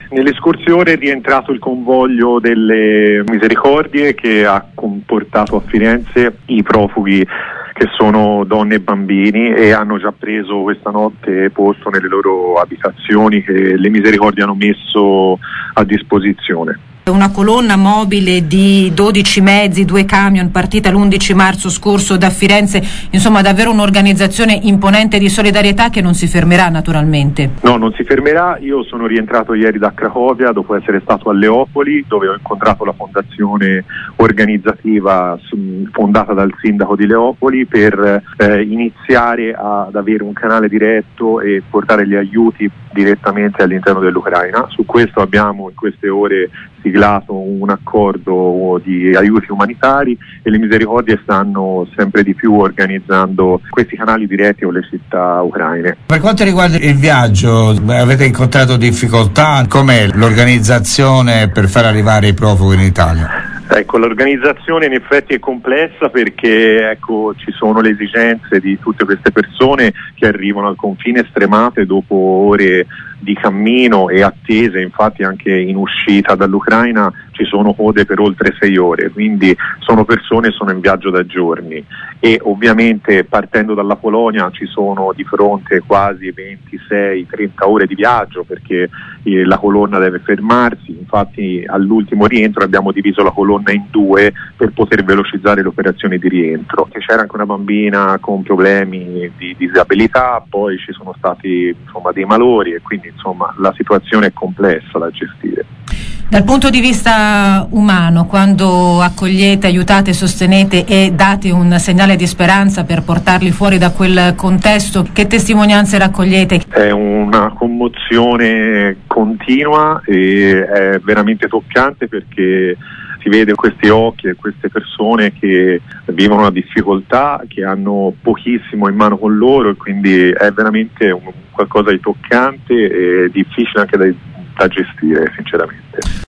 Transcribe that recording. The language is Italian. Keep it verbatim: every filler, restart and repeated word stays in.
Nelle scorse ore è rientrato il convoglio delle Misericordie che ha portato a Firenze i profughi che sono donne e bambini e hanno già preso questa notte posto nelle loro abitazioni che le Misericordie hanno messo a disposizione. Una colonna mobile di dodici mezzi, due camion, partita l'undici marzo scorso da Firenze, insomma davvero un'organizzazione imponente di solidarietà che non si fermerà naturalmente. No, non si fermerà. Io sono rientrato ieri da Cracovia dopo essere stato a Leopoli, dove ho incontrato la fondazione organizzativa fondata dal sindaco di Leopoli per eh, iniziare ad avere un canale diretto e portare gli aiuti direttamente all'interno dell'Ucraina. Su questo abbiamo in queste ore siglato un accordo di aiuti umanitari e le Misericordie stanno sempre di più organizzando questi canali diretti con le città ucraine. Per quanto riguarda il viaggio, avete incontrato difficoltà? Com'è l'organizzazione per far arrivare i profughi in Italia? Ecco, l'organizzazione in effetti è complessa perché ecco, ci sono le esigenze di tutte queste persone che arrivano al confine stremate dopo ore di cammino e attese, infatti anche in uscita dall'Ucraina ci sono code per oltre sei ore, quindi sono persone che sono in viaggio da giorni e ovviamente partendo dalla Polonia ci sono di fronte quasi ventisei trenta ore di viaggio perché eh, la colonna deve fermarsi, infatti all'ultimo rientro abbiamo diviso la colonna in due per poter velocizzare le operazioni di rientro. C'era anche una bambina con problemi di disabilità, poi ci sono stati insomma dei malori e quindi insomma la situazione è complessa da gestire. Dal punto di vista umano, quando accogliete, aiutate, sostenete e date un segnale di speranza per portarli fuori da quel contesto, che testimonianze raccogliete? È una commozione continua e è veramente toccante perché si vede questi occhi e queste persone che vivono una difficoltà, che hanno pochissimo in mano con loro e quindi è veramente un, qualcosa di toccante e difficile anche da, da gestire sinceramente.